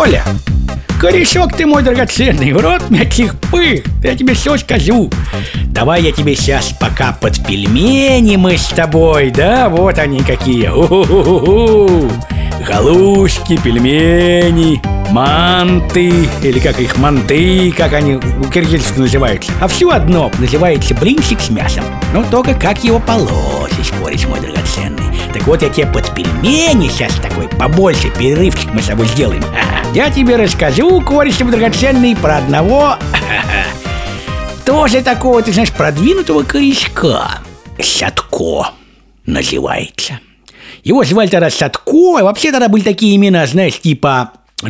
Коля, корешок ты мой драгоценный, в рот мягких пых, я тебе все скажу. Давай я тебе сейчас пока под пельмени мы с тобой, да, вот они какие. У-ху-ху-ху. Галушки, пельмени, манты, или как их, манты, как они у-киргизски называются. А все одно называется блинчик с мясом. Но только как его положишь, кореш мой драгоценный. Так вот я тебе под пельмени сейчас такой побольше перерывчик мы с тобой сделаем. Я тебе расскажу, кореш мой драгоценный, про одного тоже такого, ты знаешь, продвинутого корешка. Садко называется. Его звали тогда Садко, и вообще тогда были такие имена, знаешь, типа,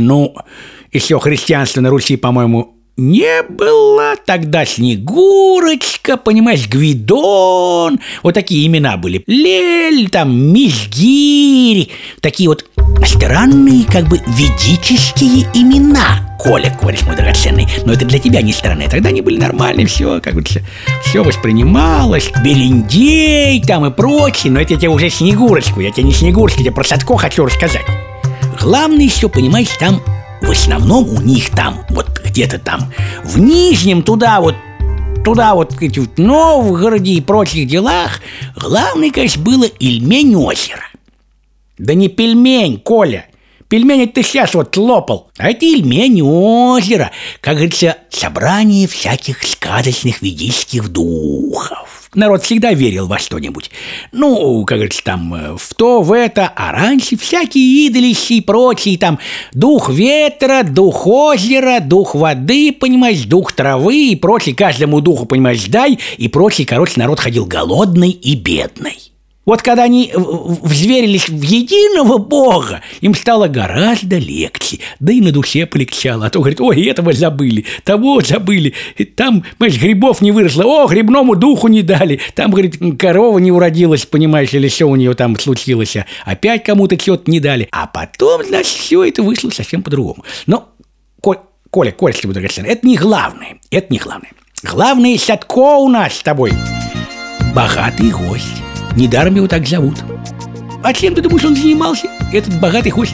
еще христианства на Руси, по-моему, не было. Тогда Снегурочка, понимаешь, Гвидон, вот такие имена были. Лель, там, Мизгирь, такие вот странные, как бы, ведические имена. Коля, кореш мой драгоценный, но это для тебя не странные. Тогда они были нормальные, все, как бы, все воспринималось. Берендей там и прочее, но это я тебе уже Снегурочку, я тебе не Снегурочку, я тебе про Садко хочу рассказать. Главное еще, понимаешь, там в основном у них там, вот где-то там в Нижнем, туда вот в Новгороде и прочих делах, главное, конечно, было Ильмень-озеро. Да не пельмень, Коля. Пельмень это ты сейчас вот лопал. А это Ильмень-озеро, как говорится, собрание всяких сказочных ведических духов. Народ всегда верил во что-нибудь. Как говорится, там, в то, в это. А раньше всякие идолищи и прочие, там, дух ветра, дух озера, дух воды, понимаешь, дух травы и прочее. Каждому духу, понимаешь, дай и прочее. Короче, народ ходил голодный и бедный. Вот когда они взверились в единого Бога, им стало гораздо легче, да и на душе полегчало. А то, говорит, ой, этого забыли, того забыли, там, понимаешь, грибов не выросло, грибному духу не дали, там, говорит, корова не уродилась, понимаешь, или что у нее там случилось, опять кому-то что-то не дали. А потом, значит, все это вышло совсем по-другому. Но, Коля, если буду говорить, это не главное, Главное, Садко у нас с тобой богатый гость. Недаром его так зовут. А чем ты думаешь, он занимался, этот богатый гость?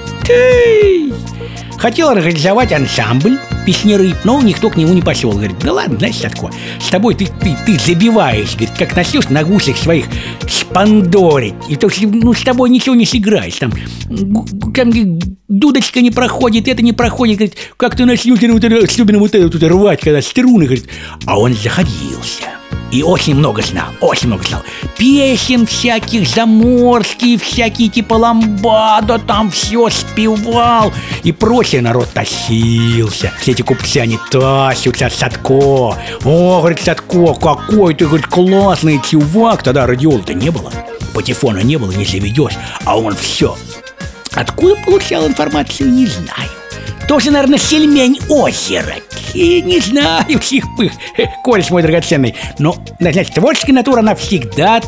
Хотел организовать ансамбль песняры, но никто к нему не пошел. Говорит, да ладно, знаешь, Садко, с тобой ты забиваешь, говорит, как начнешь на гуслях своих шпандорить, и то, с тобой ничего не сыграешь, там дудочка не проходит, это не проходит, говорит, как ты начнешь особенно вот это рвать, когда струны, говорит, а он заходился. И очень много знал. Песен всяких, заморские всякие, типа ламбада, там все спевал. И прочее, народ тащился. Все эти купцы, они тащатся, Садко. Говорит, Садко, какой ты, говорит, классный чувак. Тогда радиола-то не было, патефона не было, не заведешь. А он все. Откуда получал информацию, не знаю. Тоже, наверное, Сельмень-озеро. И не знаю всех пых, кореш мой драгоценный. Но, значит, творческая натура, она всегда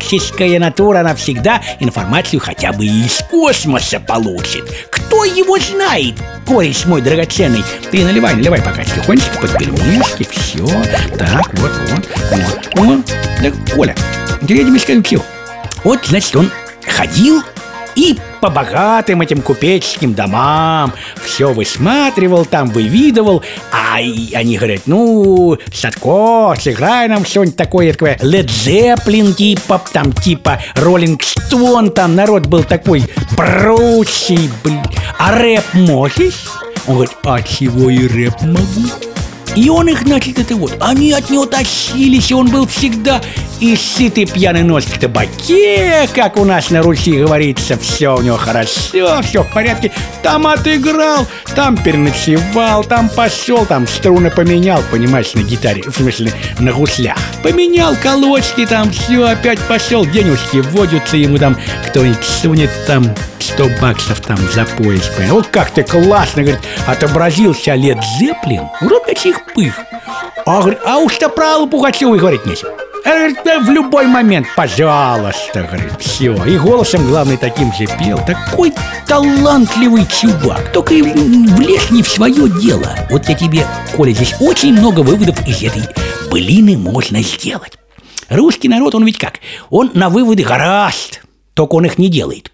информацию хотя бы из космоса получит. Кто его знает, кореш мой драгоценный? Ты наливай пока тихонечко под пельмешки, все. Так, вот. Так, Коля, я тебе скажу, чего. Вот, значит, он ходил и по богатым этим купеческим домам все высматривал, там вывидывал. А они говорят, Садко, сыграй нам что-нибудь такое, Led Zeppelin типа Rolling Stone, там народ был такой прочий, а рэп можешь? Он говорит, а чего и рэп могу? И он их, значит, они от него тащились, и он был всегда и сытый пьяный нос в табаке, как у нас на Руси говорится, все у него хорошо, все в порядке. Там отыграл, там переночевал, там пошел, там струны поменял, понимаешь, на гитаре, в смысле, на гуслях. Поменял колочки, там все, опять пошел, денежки вводятся, ему там кто-нибудь сунет там 100 баксов там за пояс. Вот как ты классно, говорит, отобразился Led Zeppelin, вроде таких пых. А уж-то про Аллу Пугачеву говорить нечего. Говорит, в любой момент, пожалуйста, говорит, все. И голосом, главное, таким же пел. Такой талантливый чувак. Только и влез не в свое дело. Вот я тебе, Коля, здесь очень много выводов из этой былины можно сделать. Русский народ, он ведь как? Он на выводы гораст, только он их не делает.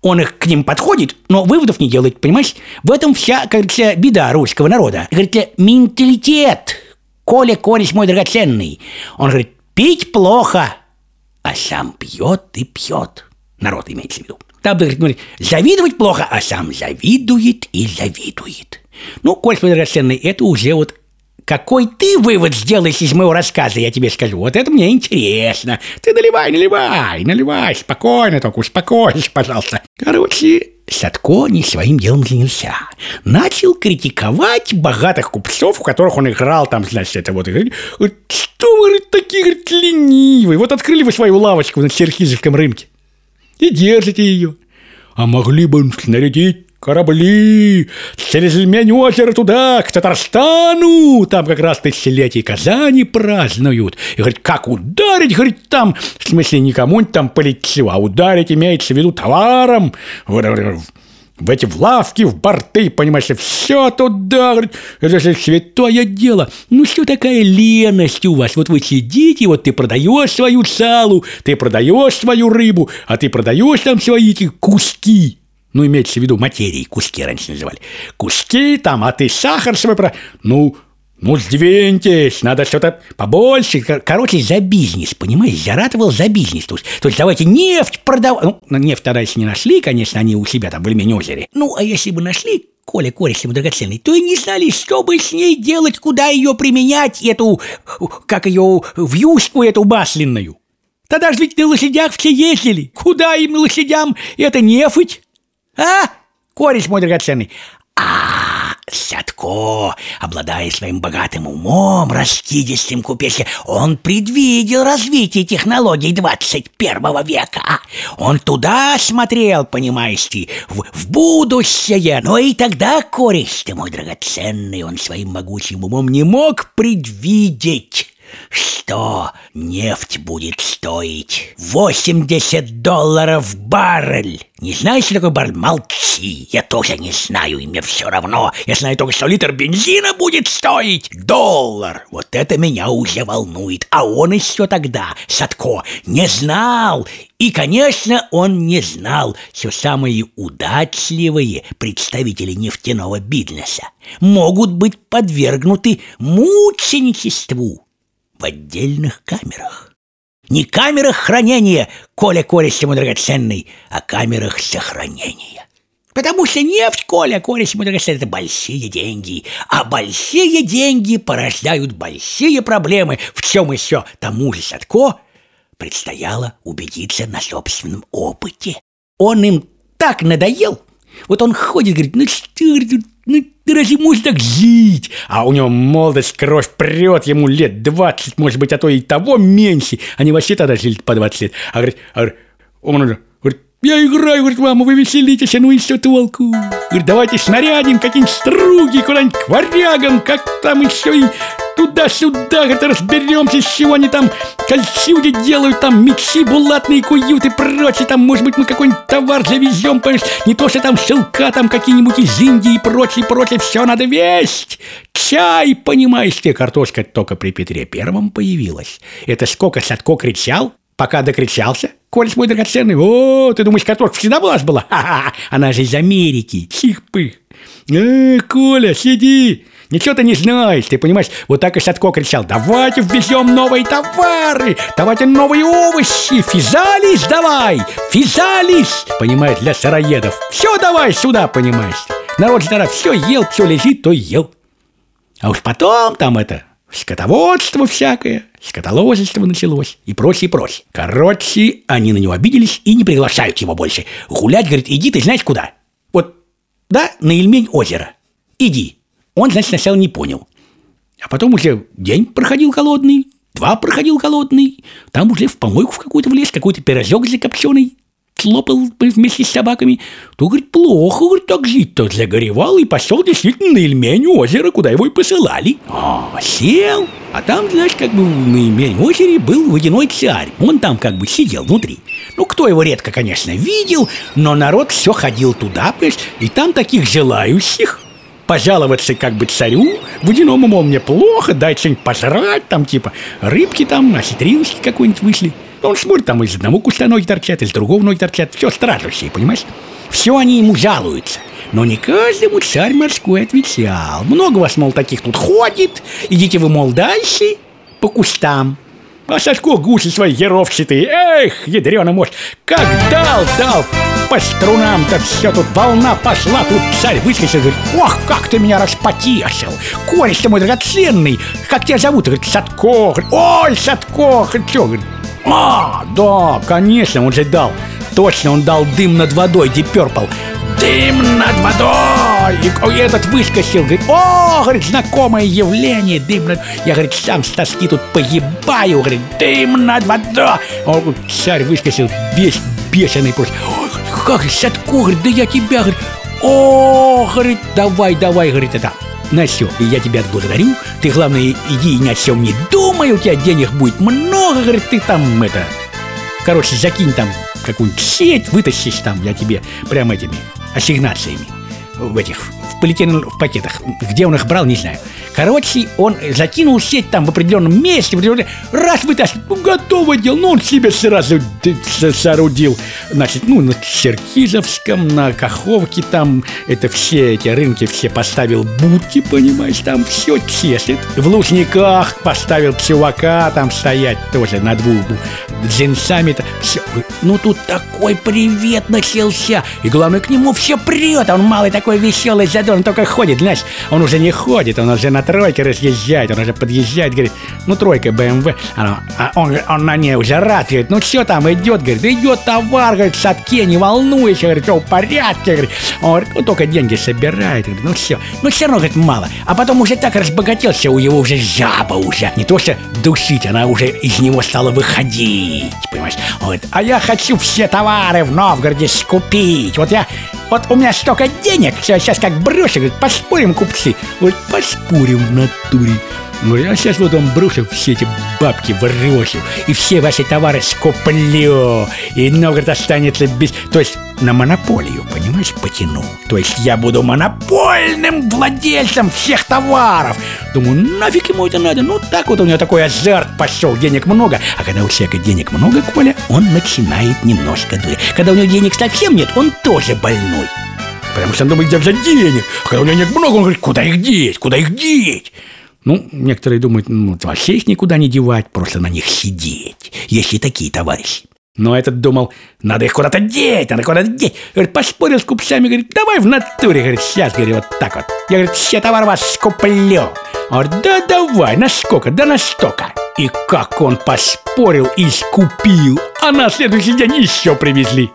Он их к ним подходит, но выводов не делает, понимаешь? В этом вся, как говорится, беда русского народа. Говорит, менталитет. Коля, кореш мой драгоценный. Он говорит, пить плохо, а сам пьет и пьет. Народ имеется в виду. Там, говорит, завидовать плохо, а сам завидует и завидует. Ну, кореш мой драгоценный, это уже вот какой ты вывод сделаешь из моего рассказа, я тебе скажу. Вот это мне интересно. Ты наливай, спокойно, только успокойся, пожалуйста. Короче, Садко не своим делом занялся. Начал критиковать богатых купцов, у которых он играл там, значит, это вот. Говорит, что вы, говорит, такие, говорит, ленивые. Вот открыли вы свою лавочку на Черкизовском рынке и держите ее. А могли бы снарядить корабли через Ильмень-озеро туда, к Татарстану. Там как раз тысячелетие Казани празднуют. И, говорит, как ударить, говорит, там, в смысле, не кому-нибудь там полетело, а ударить имеется в виду товаром, в эти в лавки, в борты, понимаешь, все туда, говорит, это же святое дело. Ну, что такая леность у вас? Вот вы сидите, вот ты продаешь свою салу, ты продаешь свою рыбу, а ты продаешь там свои эти куски. Ну, имеется в виду материи, куски раньше называли. Куски там, а ты сахар свой Ну, сдвиньтесь, надо что-то побольше. Короче, за бизнес, понимаешь, заратовал за бизнес. То есть давайте нефть продавать. Ну, нефть тогда еще не нашли, конечно, они у себя там в Ильмень-озере. Ну, а если бы нашли, Коля, кореш ему драгоценный, то и не знали, что бы с ней делать, куда ее применять, эту, как ее, вьюшку эту масляную. Тогда же ведь на лошадях все ездили. Куда им лошадям это нефть? А, кореш мой драгоценный? Садко, обладая своим богатым умом, раскидистым купечем, он предвидел развитие технологий 21 века. Он туда смотрел, понимаешь ты, в будущее. Но и тогда, кореш ты мой драгоценный, он своим могучим умом не мог предвидеть, что нефть будет стоить $80 баррель. Не знаешь, что такое баррель? Молчи, я тоже не знаю, и мне все равно. Я знаю только, что литр бензина будет стоить $1. Вот это меня уже волнует. А он еще тогда, Садко, не знал. И, конечно, он не знал, что самые удачливые представители нефтяного бизнеса могут быть подвергнуты мученичеству в отдельных камерах. Не камерах хранения, Коля, кореш ему драгоценный, а камерах сохранения. Потому что нефть, Коля, кореш ему драгоценный, это большие деньги. А большие деньги порождают большие проблемы. В чем еще тому же Садко предстояло убедиться на собственном опыте. Он им так надоел. Вот он ходит, говорит, ну разве можно так жить? А у него молодость, кровь прет, ему лет 20, может быть, а то и того меньше. Они вообще тогда жили по 20 лет. Он говорит, я играю, говорит, мама, вы веселитесь, ну и все толку. Говорит, давайте снарядим какие-нибудь струги куда-нибудь к варягам, как там еще и туда-сюда, говорит, разберемся, с чего они там кольчуги делают, там мечи булатные куют и прочее, там, может быть, мы какой-нибудь товар завезем, понимаешь, не то, что там шелка там какие-нибудь из Индии и прочее, все надо весть. Чай, понимаешь ты, картошка только при Петре Первом появилась. Это сколько Садко кричал, пока докричался. Кореш мой драгоценный, о, ты думаешь, картошка всегда была? Ха-ха, она же из Америки, чих-пых. Коля, сиди, ничего ты не знаешь, ты понимаешь, вот так и Садко кричал, давайте ввезем новые товары, давайте новые овощи, физалис давай, физалис, понимаешь, для сыроедов, все давай сюда, понимаешь. Народ же тогда все ел, все лежит, то ел. А уж потом там это... скотоводство всякое, скотоложество началось и прочее, прочее. Короче, они на него обиделись и не приглашают его больше. Гулять, говорит, иди ты знаешь куда? Вот, да, на Ильмень-озеро. Иди. Он, значит, сначала не понял. А потом уже день проходил голодный, 2 проходил голодный. Там уже в помойку в какую-то влез, какой-то пирожок закопченый слопал вместе с собаками. То, говорит, плохо, говорит, так жить-то. Загоревал и пошел действительно на Ильмень-озеро, куда его и посылали. Сел, а там, знаешь, как бы на Ильмень-озере был водяной царь. Он там как бы сидел внутри. Ну, кто его редко, конечно, видел, но народ все ходил туда, понимаешь, и там таких желающих пожаловаться как бы царю, водяному, мол, мне плохо, дай что-нибудь пожрать, там типа рыбки там, осетриночки какой-нибудь вышли. Он смотрит, там из одного куста ноги торчат, из другого ноги торчат. Все стражущие, понимаешь? Все они ему жалуются. Но не каждому царь морской отвечал. Много вас, мол, таких тут ходит. Идите вы, мол, дальше по кустам. А Садко гуси свои еровчатые. Эх, ядрёна может, как дал по струнам-то все, тут волна пошла. Тут царь выскочил, говорит: ох, как ты меня распотешил. Кореш-то мой драгоценный. Как тебя зовут? Говорит: Садко. Говорит: ой, Садко. Что? Говорит: а, да, конечно, он же дал. Точно, он дал дым над водой, Deep Purple. Дым над водой! И этот выскочил, говорит: о, говорит, знакомое явление, дым над... Я, говорит, сам с тоски тут погибаю, говорит, дым над водой! О, царь выскочил, весь бешеный просто. Как, Садко, говорит, да я тебя, говорит, о, говорит, давай, говорит, это... На все, я тебя отблагодарю. Ты, главное, иди и ни о чем не думай. У тебя денег будет много, говорит, ты там это... Короче, закинь там какую-нибудь сеть, вытащишь там, я тебе прям этими ассигнациями в этих, в полиэтиленовых пакетах. Где он их брал, не знаю. Короче, он закинул сеть там в определенном месте, раз вытащил, ну, готово дело. Ну, он себе сразу соорудил. Значит, ну, на Черкизовском, на Каховке там, это все эти рынки, все поставил будки, понимаешь, там все чешет. В Лужниках поставил чувака там стоять тоже на двух джинсами-то. Все. Ну, тут такой привет начался. И главное, к нему все прет. Он малый такой веселый, задор, он только ходит, знаешь, он уже не ходит, он уже на тройке разъезжает, он уже подъезжает, говорит, ну, тройка BMW, он на ней уже рад, говорит, ну, что там идет, говорит, идет товар, говорит, в Садке, не волнуйся, говорит, все в порядке, говорит, он говорит, ну, только деньги собирает, говорит, ну, все равно, говорит, мало, а потом уже так разбогателся, у него уже жаба уже, не то что душить, она уже из него стала выходить, понимаешь, он говорит, а я хочу все товары в Новгороде скупить, вот у меня столько денег, сейчас как брошу, говорит, поспорим, купцы, вот поспорим в натуре. Ну, я сейчас вот вам брошу все эти бабки в рощу, и все ваши товары скуплю, и Новгород останется без... То есть на монополию, понимаешь, потяну. То есть я буду монопольным владельцем всех товаров. Думаю, нафиг ему это надо? Ну, так вот у него такой азарт пошел, денег много. А когда у человека денег много, Коля, он начинает немножко дурить. Когда у него денег совсем нет, он тоже больной. Потому что он думает, где взять денег. А когда у него нет много, он говорит, куда их деть? Ну, некоторые думают, ну, вообще их никуда не девать, просто на них сидеть. Есть и такие товарищи. Но этот думал, надо их куда-то деть. Говорит, поспорил с купцами, говорит, давай в натуре, говорит, сейчас, говорит, вот так вот. Я, говорит, все товары вас скуплю. Он говорит, да давай, на сколько, да на столько. И как он поспорил и скупил, а на следующий день еще привезли.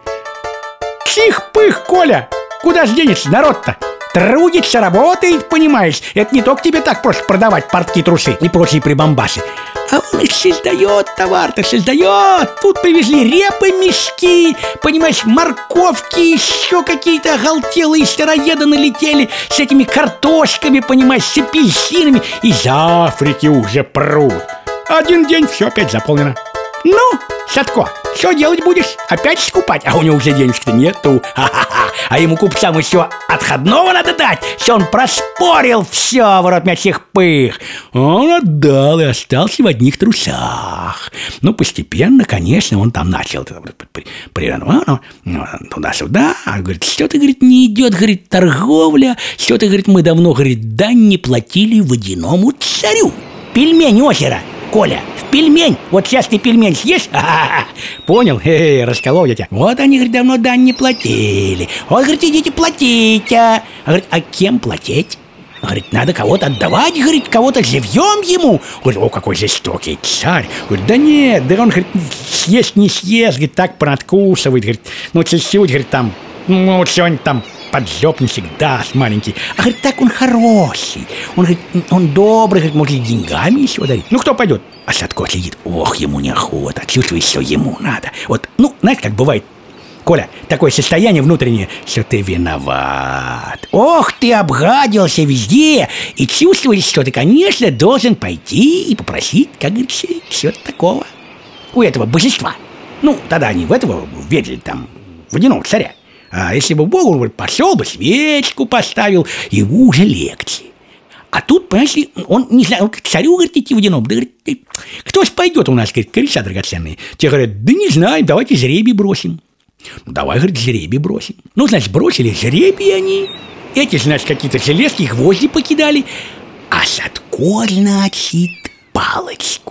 Чих-пых, Коля, куда ж денешься, народ-то? Трудится, работает, понимаешь. Это не только тебе так просто продавать портки, трусы и прочие прибамбасы. А он и создает товар-то, создает. Тут привезли репы, мешки, понимаешь, морковки, еще какие-то оголтелые сыроеды налетели с этими картошками, понимаешь, с апельсинами. Из Африки уже прут. Один день, все опять заполнено. Ну, Садко, что делать будешь? Опять скупать? А у него уже денежек-то нету. Ха-ха-ха. А ему купцам еще отходного надо дать, что он проспорил все, ворот мячих пых. Он отдал и остался в одних трусах. Ну, постепенно, конечно, он там начал туда-сюда. Говорит, что-то, говорит, не идет, говорит, торговля. Что-то, говорит, мы давно, говорит, дань не платили водяному царю. Пельмень озера, Коля, в пельмень. Вот сейчас ты пельмень съешь? Понял? Расколол я тебя. Вот они, говорит, давно дань не платили. Вот, говорит, идите платить. Говорит, а кем платить? Говорит, надо кого-то отдавать, говорит, кого-то живьем ему. Говорит, о, какой жестокий царь. Говорит, да нет, да он, говорит, съесть не съест, говорит, так понадкусывает, говорит, ну, чуть-чуть, говорит, там, ну, вот что-нибудь там поджопничек даст маленький. А, говорит, так он хороший. Он, говорит, он добрый, говорит, может, и деньгами еще дарить. Ну, кто пойдет? А Садко сидит, ох, ему неохота, чувствует, что ему надо. Вот, ну, знаете, как бывает, Коля, такое состояние внутреннее, что ты виноват. Ох, ты обгадился везде и чувствуешь, что ты, конечно, должен пойти и попросить, как говорится, чего-то такого у этого божества. Ну, тогда они в этого верили, там, водяного царя. А если бы Богу пошел бы, свечку поставил, ему уже легче. А тут, понимаешь, он не знаю, он к царю, говорит, идти водяном. Да, говорит, кто ж пойдет у нас, говорит, кореша драгоценные? Те говорят, да не знаю, давайте жребий бросим. Ну, давай, говорит, жребий бросим. Ну, значит, бросили жребий они. Эти, значит, какие-то железки, гвозди покидали. А Садко, значит, палочку,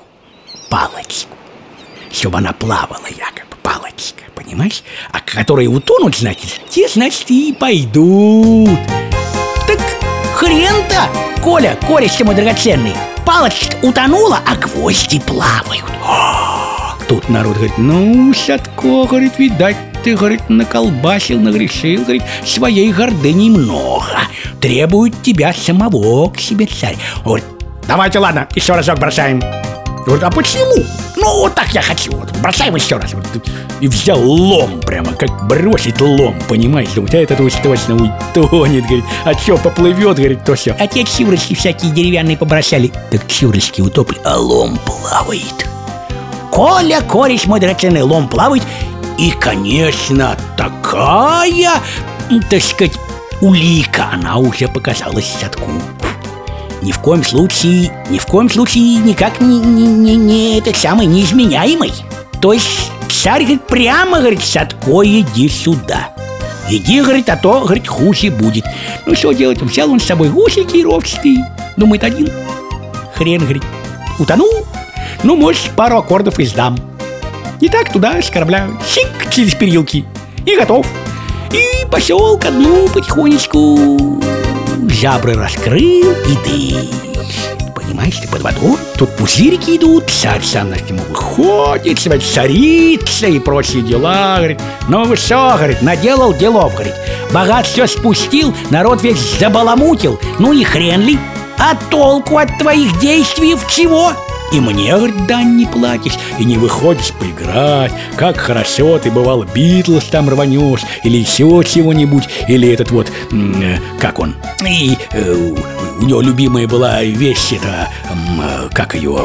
чтобы она плавала якобы, палочка, понимаешь? А которые утонут, значит, те, значит, и пойдут. Так хрен-то, Коля, кореш мой драгоценный, палочка утонула, а гвозди плавают. Тут народ говорит, ну, Садко, говорит, видать, ты, говорит, наколбасил, нагрешил, говорит, своей гордыни много. Требует тебя самого к себе царь. Говорит, давайте, ладно, еще разок бросаем. Говорит, а почему? Ну, вот так я хочу. Вот, бросаем еще раз. Вот, и взял лом прямо, как бросить лом, понимаешь? Думает, а этот уж точно утонет, говорит. А что, поплывет, говорит, то все. А те чурочки всякие деревянные побросали. Так чурочки утопли, а лом плавает. Коля, кореш мой драгоценный, лом плавает. И, конечно, такая, так сказать, улика, она уже показалась Садку. Ни в коем случае, никак не этот самый неизменяемый. То есть царь, говорит, прямо, говорит, Садко, иди сюда. Иди, говорит, а то, говорит, хуже будет. Ну, что делать? Взял он с собой гусики ровчатые. Думает, один хрен, говорит, утонул. Ну, может, пару аккордов и сдам. И так туда с корабля, щик, через перилки. И готов. И пошел ко дну потихонечку. Жабры раскрыл и дышит. Понимаешь, ты под водой. Тут пузырики идут. Царь сам на нему выходит, себя царица и прочие дела. Говорит, ну вы что, говорит, наделал делов, говорит. Богатство спустил, народ весь забаламутил. Ну и хрен ли? А толку от твоих действий в чего? И мне, говорит, дань не платишь, и не выходишь поиграть. Как хорошо ты, бывал, Битлз там рванешь, или еще чего-нибудь, или этот вот, как он, и у него любимая была вещь, это, как ее,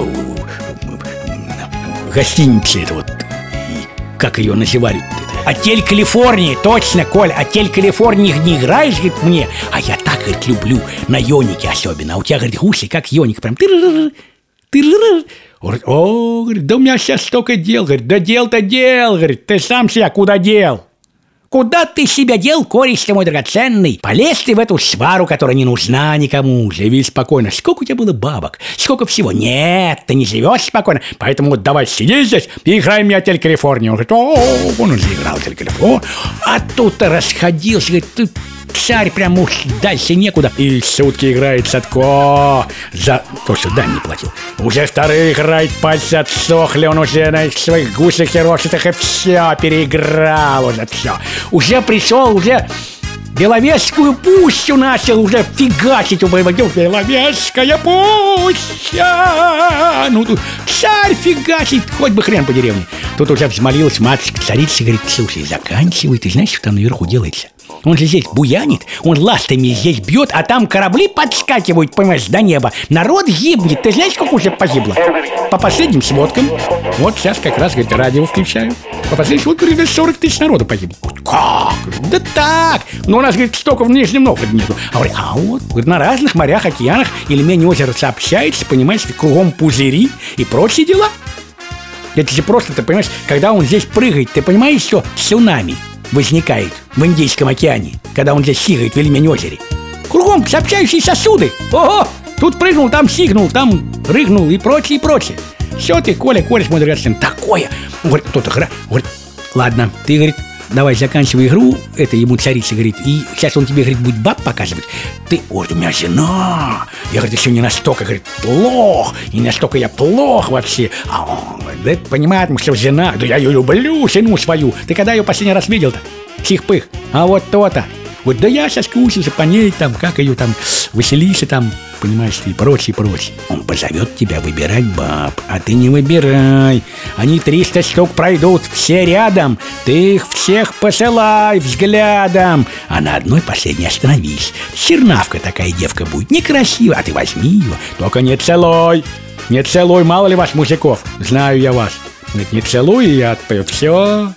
гостиница, это вот, как ее называли? Отель Калифорнии, точно, Коль, Отель Калифорнии не играешь, говорит, мне, а я так, говорит, люблю, на йонике особенно, а у тебя, говорит, гуси, как йоник, прям Говорит, о, говорит, да у меня сейчас столько дел, говорит, да дел-то дел, говорит, ты сам себя куда дел? Куда ты себя дел, кореш ты мой драгоценный? Полез ты в эту свару, которая не нужна никому. Живи спокойно. Сколько у тебя было бабок? Сколько всего? Нет, ты не живешь спокойно. Поэтому вот давай сиди здесь и играй мне Отель Калифорния. Он говорит, о, он уже играл Отель Калифорния. А тут-то расходился, говорит, ты... Царь прям уж дальше некуда. И сутки играет Садко за то, что дань не платил. Уже вторые играет, пальцы отсохли. Он уже на своих гусях и рошитах и все переиграл уже все. Уже пришел, уже Беловежскую пущу начал уже фигачить. Беловежская пуща. Ну тут царь фигачит, хоть бы хрен по деревне. Тут уже взмолилась матушка царица, говорит, слушай, заканчивай, ты знаешь, что там наверху делается? Он же здесь буянит, он ластами здесь бьет, а там корабли подскакивают, понимаешь, до неба. Народ гибнет, ты знаешь, сколько уже погибло? По последним сводкам, вот сейчас как раз, говорит, радио включаю. По последним сводкам, говорит, 40 тысяч народу погибло. Как? Да так! Но у нас, говорит, столько в Нижнем Новгороде нету. А вот, говорит, на разных морях, океанах Ильмень озеро сообщается, понимаешь, кругом пузыри и прочие дела. Это же просто, ты понимаешь, когда он здесь прыгает, ты понимаешь, что цунами возникает в Индийском океане, когда он здесь сигает в Ильмень-озере. Кругом сообщающие сосуды. Ого! Тут прыгнул, там сигнул, там рыгнул и прочее, и прочее. Все ты, Коля, кореш мой драгоценный, такое. Говорит, кто-то говорит, ладно, ты, говорит, давай заканчивай игру, это ему царица говорит, и сейчас он тебе, говорит, будет баб показывать. Ты, ой, у меня жена. Я, говорит, еще не настолько, говорит, плох, не настолько я плох вообще. А он, да понимает, что жена, да я ее люблю, жену свою. Ты когда ее последний раз видел-то? Чих-пых. А вот то-то. Вот да я соскучился по ней, там, как ее там, Василиса там, понимаешь, и прочее, прочее. Он позовет тебя выбирать баб, а ты не выбирай. Они 300 штук пройдут, все рядом. Ты их всех посылай взглядом. А на одной последней остановись. Чернавка такая девка будет, некрасивая, а ты возьми ее. Только не целуй. Не целуй, мало ли вас, мужиков. Знаю я вас. Говорит, не целуй, и я отпою. Все.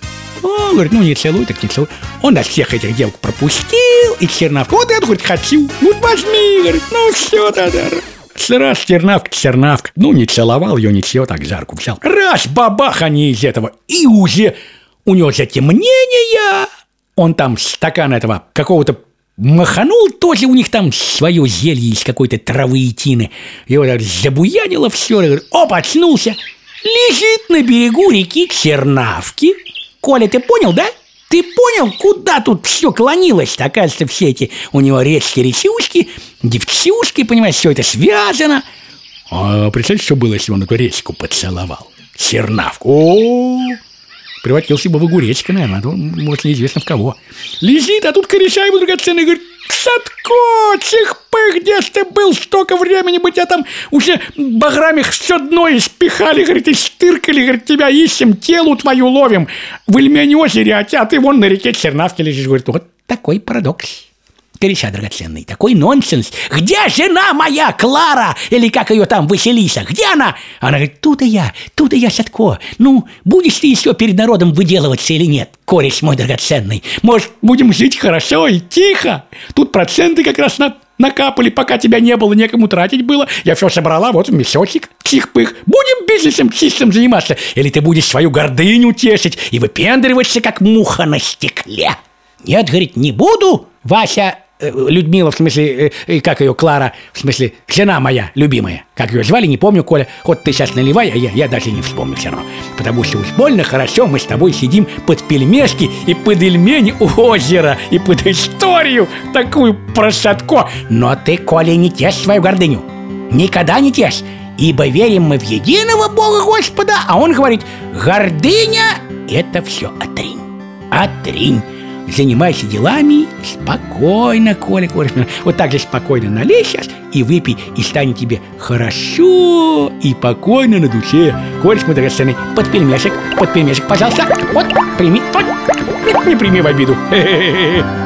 Он говорит, ну не целуй, так не целуй. Он от всех этих девок пропустил, и Чернавка, вот эту, говорит, хочу. Вот возьми, говорит, ну все тогда. Раз Чернавка, ну не целовал ее, ничего, так за руку взял. Раз, бабах, они из этого, и уже у него затемнение. Он там стакан этого какого-то маханул, тоже у них там свое зелье из какой-то травы и тины. Его так забуянило все, оп, очнулся. Лежит на берегу реки Чернавки. Коля, ты понял, да? Ты понял, куда тут все клонилось-то? Оказывается, все эти у него речки, девчушки, понимаешь, все это связано. А представляешь, что было, если он эту речку поцеловал? Чернавку. О-о-о! Превратился бы в огуречка, наверное, может, неизвестно в кого. Лежит, а тут кореша ему драгоценный, говорит: Садко, чихпых, где ж ты был столько времени, бы тебя там уже баграми все дно испихали, говорит, и штыркали, говорит, тебя ищем, телу твою ловим в Ильмень озере, а ты вон на реке Чернавки лежишь. Говорит, вот такой парадокс. Кореша драгоценный, такой нонсенс. Где жена моя, Клара, или как ее там, Василиса, где она? Она говорит, тут-то я, Садко. Ну, будешь ты еще перед народом выделываться или нет, кореш мой драгоценный? Может, будем жить хорошо и тихо? Тут проценты как раз накапали, пока тебя не было, некому тратить было. Я все собрала, вот мешочек, чих-пых. Будем бизнесом чистым заниматься? Или ты будешь свою гордыню тешить и выпендриваться, как муха на стекле? Нет, говорит, не буду, Вася... Людмила, в смысле, как ее, Клара, в смысле, жена моя любимая. Как ее звали, не помню, Коля. Вот ты сейчас наливай, а я даже не вспомню все равно. Потому что уж больно хорошо мы с тобой сидим под пельмешки и под Ильмень озера, и под историю такую про Садко. Но ты, Коля, не тешь свою гордыню. Никогда не тешь. Ибо верим мы в единого Бога Господа, а он говорит, гордыня – это все отринь. Отринь. Занимайся делами спокойно, Коля. Вот так же спокойно налей сейчас и выпей, и станет тебе хорошо и покойно на душе. Коля, мой драгоценный, под пельмешек, пожалуйста. Вот, прими, вот, не прими в обиду.